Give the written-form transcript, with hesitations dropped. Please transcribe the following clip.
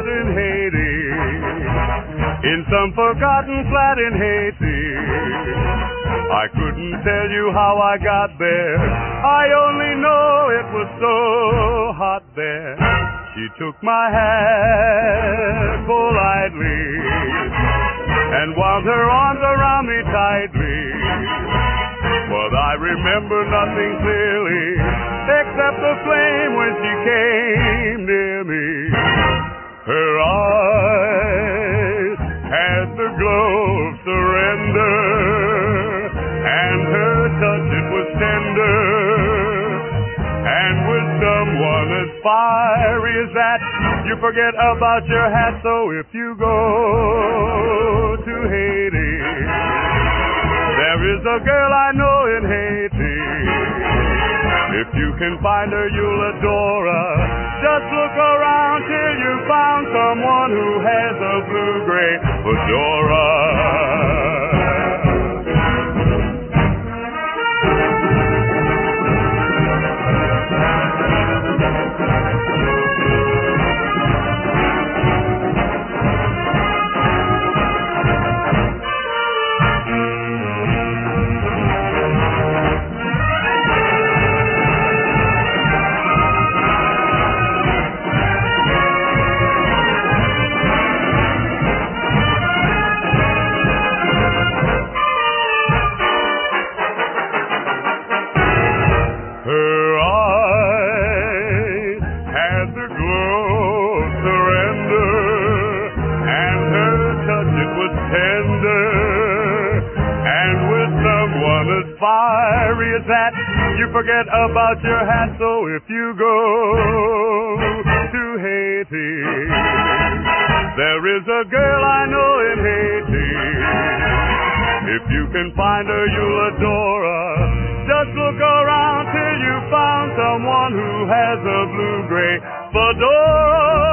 flat in Haiti, in some forgotten flat in Haiti. I couldn't tell you how I got there, I only know it was so hot there. She took my hand politely and wound her arms around me tightly. But I remember nothing clearly except the flame when she came near me. Her eyes had the glow of surrender, and her touch, it was tender. And with someone as fiery as that, you forget about your hat. So if you go to Haiti, there is a girl I know in Haiti. If you can find her, you'll adore her. Just look around till you found someone who has a blue-gray fedora. Fiery as that, you forget about your hat. So if you go to Haiti, there is a girl I know in Haiti. If you can find her, you'll adore her. Just look around till you found someone who has a blue-gray fedora.